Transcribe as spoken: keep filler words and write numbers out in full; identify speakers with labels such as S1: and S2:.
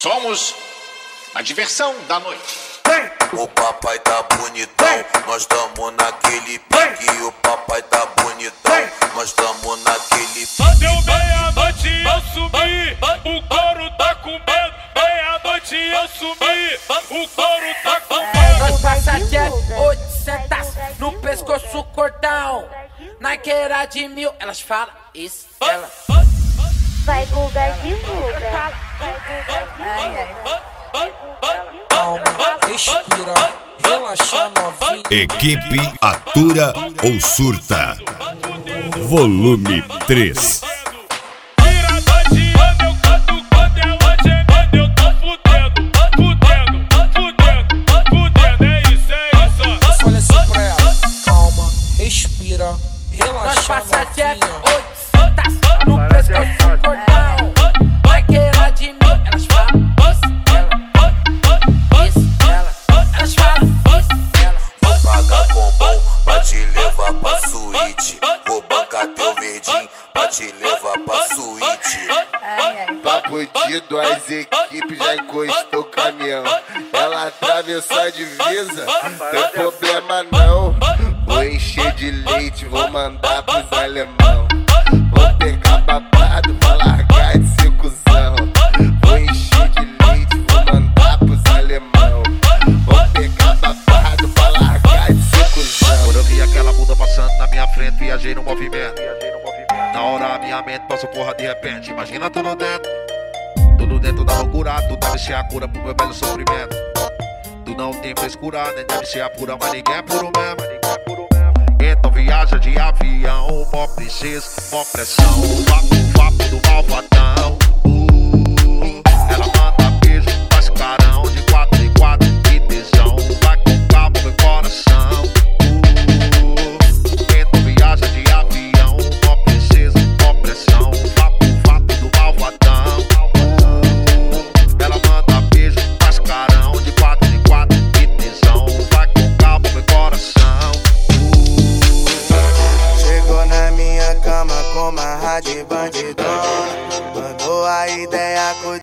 S1: Somos a diversão da noite.
S2: O papai tá bonitão, nós tamo naquele pique. O papai tá bonitão, nós tamo naquele pique.
S3: Deu meia-noite e eu subi, o couro tá com medo. Meia-noite e eu subi, o couro tá com medo.
S4: Nós passa de oitocentos no pescoço cordão. Naqueira de mil, elas falam isso, ela.
S5: Vai Guga divulga.
S6: Calma, respira, relaxa novinha.
S7: Equipe Atura ou Surta. Volume três.
S6: Olha assim pra ela. Calma, respira,
S4: Nós
S6: relaxa
S4: passa de
S6: novinha.
S4: oitocentos no pescoço cordão. Naqueira de mil, elas falam isso, ela. Isso, ela. Elas falam isso, ela.
S2: Vou pagar com bom pra te levar pra suíte. Vou bancar teu verdinho pra te levar pra suíte.
S8: Papo de duas equipes, já encostou o caminhão. Ela atravessou a divisa, tem problema não. Vou encher de leite, vou mandar pros alemão. Vou pegar babado pra largar de ser cuzão. Vou encher de leite, vou mandar pros alemão. Vou pegar babado pra largar de ser cuzão.
S9: Quando eu vi aquela bunda passando na minha frente, viajei no movimento. Na hora a minha mente passou porra de repente. Imagina tudo dentro, tudo dentro da loucura. Tu deve ser a cura pro meu velho sofrimento. Tu não tem frescura, nem deve ser a pura, mas ninguém é puro mesmo. Então viaja de avião, mó princesa, mó pressão. Vapo, vapo do malvadão. uh, Ela manda beijo, faz carão. De quatro em quatro, que tesão. Vai com calma, meu coração. uh, Então viaja de avião, mó princesa, mó pressão. Vapo, vapo do malvadão. uh, Ela manda beijo, faz carão. De quatro em quatro, que tesão. Vai com calma, meu coração.
S10: Chegou na minha cama com uma rádio bandidona. Mandou a ideia com